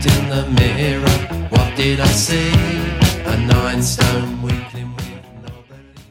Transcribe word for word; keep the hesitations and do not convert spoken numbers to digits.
looked in the mirror, what did I see? A nine stone